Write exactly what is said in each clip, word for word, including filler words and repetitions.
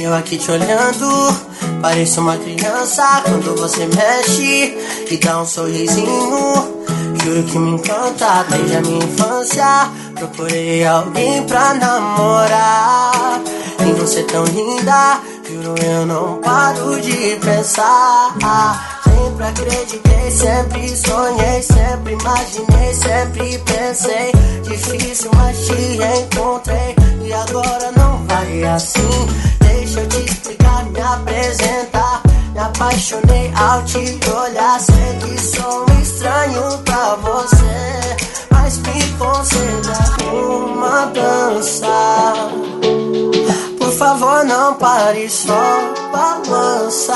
eu aqui te olhando, pareço uma criança quando você mexe e dá um sorrisinho. Juro que me encanta desde a minha infância. Procurei alguém pra namorar e não ser tão linda, juro eu não paro de pensar. Sempre acreditei, sempre sonhei, sempre imaginei, sempre pensei. Difícil, mas te encontrei e agora não vai assim. Deixa eu te explicar, me apresentar. Me apaixonei ao te olhar. Sei que sou estranho pra você, mas me conceda uma dança. Por favor, não pare, só balança.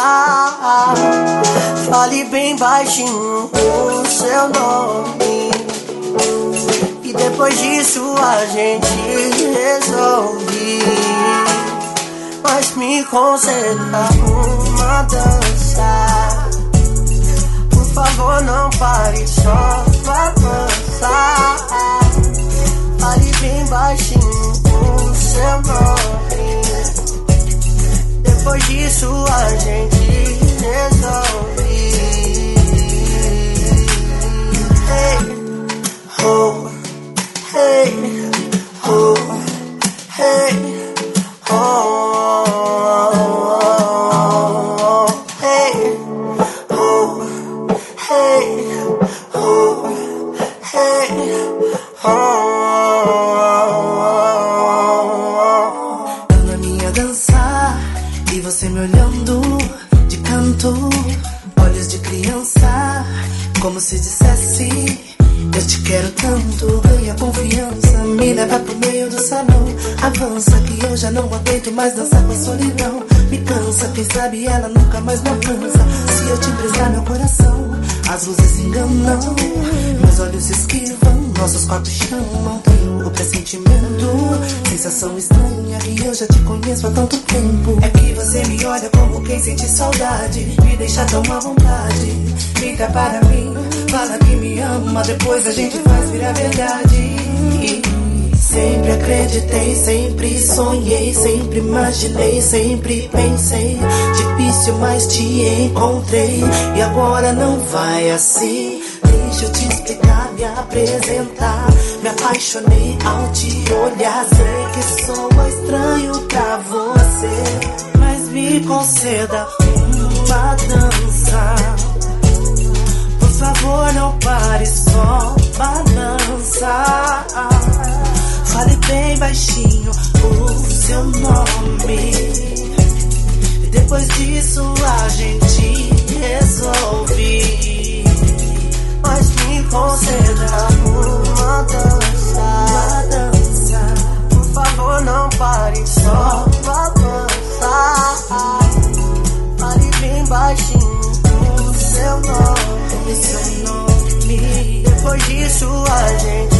Fale bem baixinho o seu nome e depois disso a gente resolve. Mas me conceda uma dança. Por favor, não pare, só balança. Fale bem baixinho o seu nome. Depois disso a gente resolve. Hey, oh, hey, oh, hey, oh, hey, oh, hey, oh, hey, oh. E você me olhando de canto, olhos de criança, como se dissesse: eu te quero tanto. Ganha confiança, me leva pro meio do salão. Avança que eu já não aguento mais dançar com a solidão. Me cansa, quem sabe ela nunca mais me alcança. Se eu te emprestar meu coração, as luzes se enganam, meus olhos esquivam, nossos corpos chamam. Tenho o pressentimento, sensação estranha, que eu já te conheço há tanto tempo. É que você me olha como quem sente saudade, me deixa tão à vontade. Liga para mim, fala que me ama, depois a gente faz virar verdade. Sempre acreditei, sempre sonhei, sempre imaginei, sempre pensei. Difícil, mas te encontrei e agora não vai assim. Deixa eu te explicar, me apresentar. Me apaixonei ao te olhar. Sei que sou estranho pra você, mas me conceda uma dança. Por favor, não pare, só balança. Fale bem baixinho o seu nome e depois disso a gente resolve. Mas me conceda uma dança, uma dança. Por favor, não pare, só balança. Fale bem baixinho o seu nome, o seu nome. depois disso a gente